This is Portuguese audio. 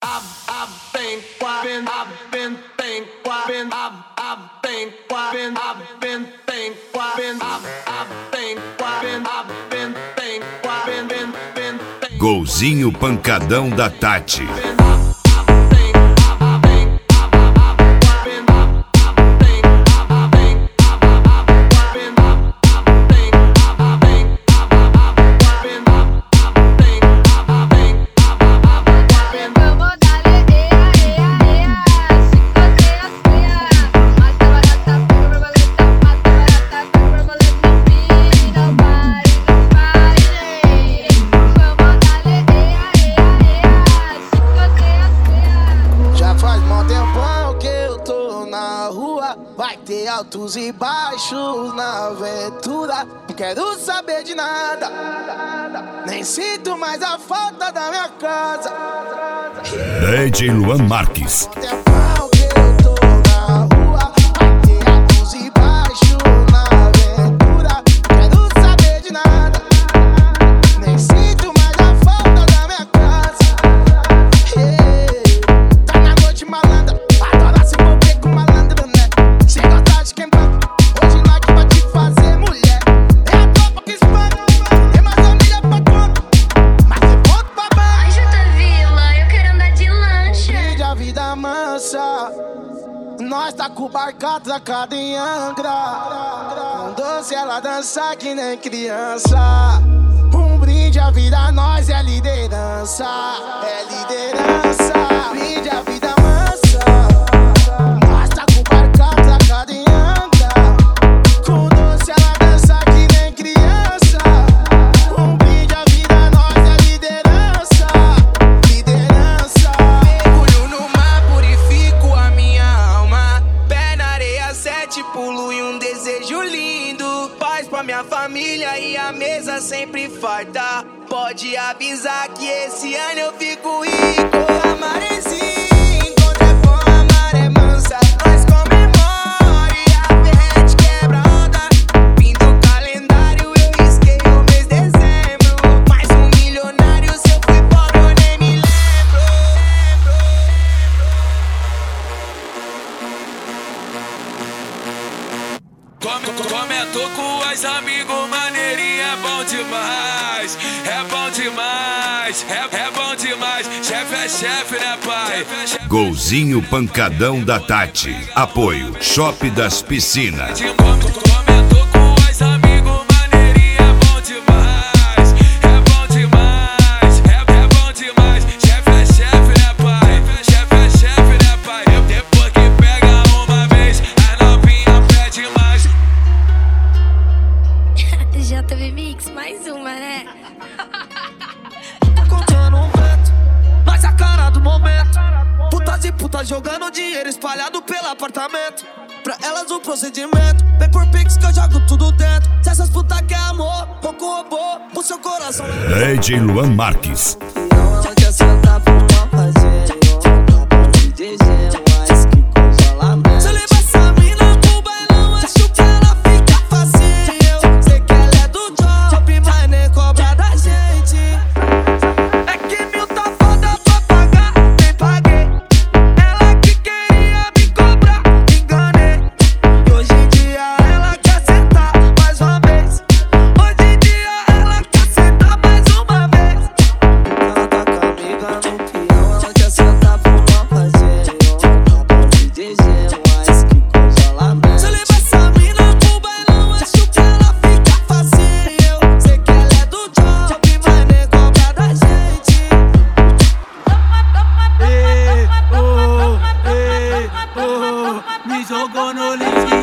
Golzinho pancadão da Tati. Vai ter altos e baixos na aventura. Não quero saber de nada, nem sinto mais a falta da minha casa. DJ Luan Marques. Nós tá com o barco atracado em Angra. Com doce ela dança que nem criança. Um brinde à vida, nós é liderança. É liderança. Brinde à vida mansa. Nós tá com o barco atracado em Angra. Com doce ela dança que nem criança. Um brinde à vida, nós é liderança. Liderança. Mergulho no mar, purifico a minha alma. Pé na areia, 7 pulo e um desejo lindo. Paz pra minha família e a mesa sempre farta. Pode avisar que esse ano eu fico rico. A maresia encontra com a maré mansa. Nós comemora e a ferrete quebra onda. Fim do calendário eu risquei o mês de dezembro. Mais um milionário, se eu fui pobre eu nem me lembro. Comentou com os amigos, maneirinha é bom demais. É bom demais, é bom demais. Chefe é chefe, né, pai? Golzinho pancadão da Tati. Apoio Shop das Piscinas. Comentou com os amigos, maneirinha é bom demais. É bom demais, é bom demais. Chefe é chefe, né, pai? Chefe é chefe, né, pai? Depois que pega uma vez, a novinha pede mais. JB Mix, mais uma, né? Contando um vento, nós a cara do momento. Putas e putas jogando dinheiro espalhado pelo apartamento. Pra elas o procedimento, vem por Pix que eu jogo tudo dentro. Se essas putas quer amor, pouco robô, o seu coração. DJ Luan Marques. Ela quer sentar pro mal fazer. Que coisa lá mesmo. Se eu levar essa mina pro bailão, acho que ela fica facinho. Sei que ela é do job, mas nem cobra da gente. É que mil tá foda pra pagar, nem paguei. Ela que queria me cobrar, me enganei. E hoje em dia ela quer sentar mais uma vez. Hoje em dia ela quer sentar mais uma vez. Ela tá com a amiga no peão, ela quer sentar pro mal fazer. Tá bom de dizer, mas que coisa lá mesmo. Se eu levar essa mina pro bailão, acho que ela fica facinho. Sei que ela é do job, mas nem cobra da gente. Me jogou no lixo.